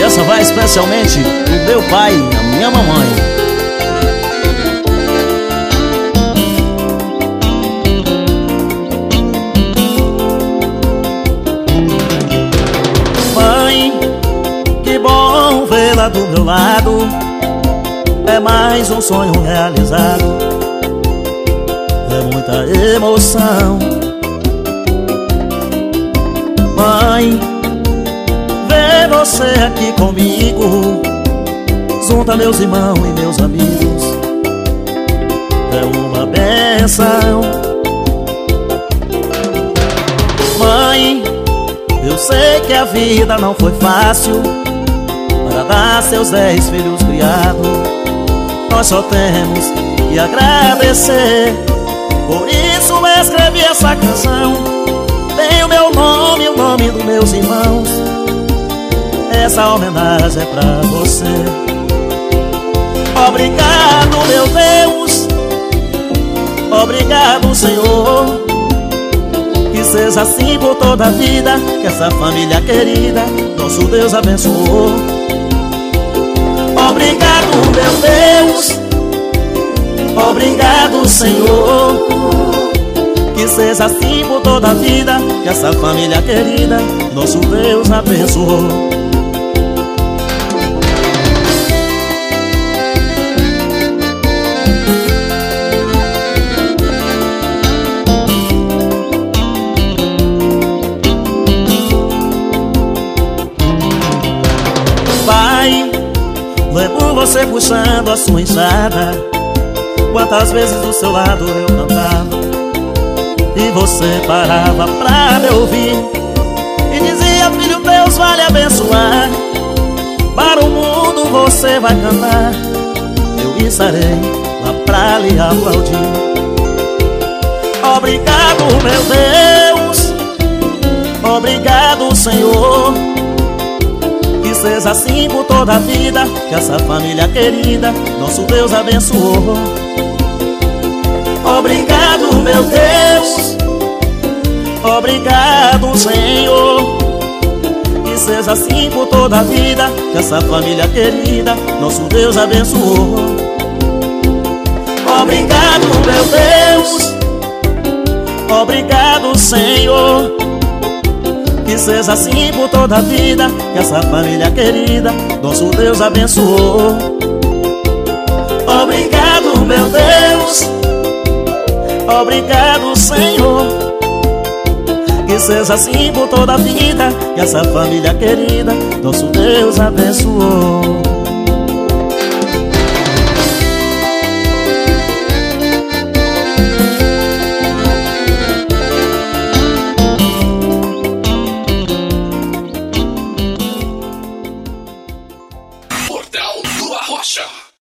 essa vai especialmente pro meu pai e a minha mamãe. Mãe, que bom vê-la do meu lado, é mais um sonho realizado, é muita emoção. Mãe, ver você aqui comigo, junto a meus irmãos e meus amigos, é uma bênção. Mãe, eu sei que a vida não foi fácil para dar seus 10 filhos criados. Nós só temos que agradecer. Por isso eu escrevi essa canção. Tem o meu nome e o nome dos meus irmãos. Essa homenagem é pra você. Obrigado, meu Deus. Obrigado, Senhor. Que seja assim por toda a vida, que essa família querida nosso Deus abençoou. Obrigado, meu Deus. Obrigado, Senhor. Que seja assim por toda a vida, que essa família querida nosso Deus abençoou. Pai, lembro você puxando a sua enxada, quantas vezes do seu lado eu cantava e você parava pra me ouvir e dizia: filho, Deus vai lhe abençoar. Para o mundo você vai cantar, eu estarei lá pra lhe aplaudir. Obrigado, meu Deus. Obrigado, Senhor. Que seja assim por toda a vida, que essa família querida nosso Deus abençoou. Obrigado, meu Deus. Obrigado, Senhor. Que seja assim por toda a vida, que essa família querida nosso Deus abençoou. Obrigado, meu Deus. Obrigado, Senhor. Que seja assim por toda a vida, que essa família querida nosso Deus abençoou. Obrigado, meu Deus. Obrigado, Senhor. Que seja assim por toda a vida, que essa família querida nosso Deus abençoou.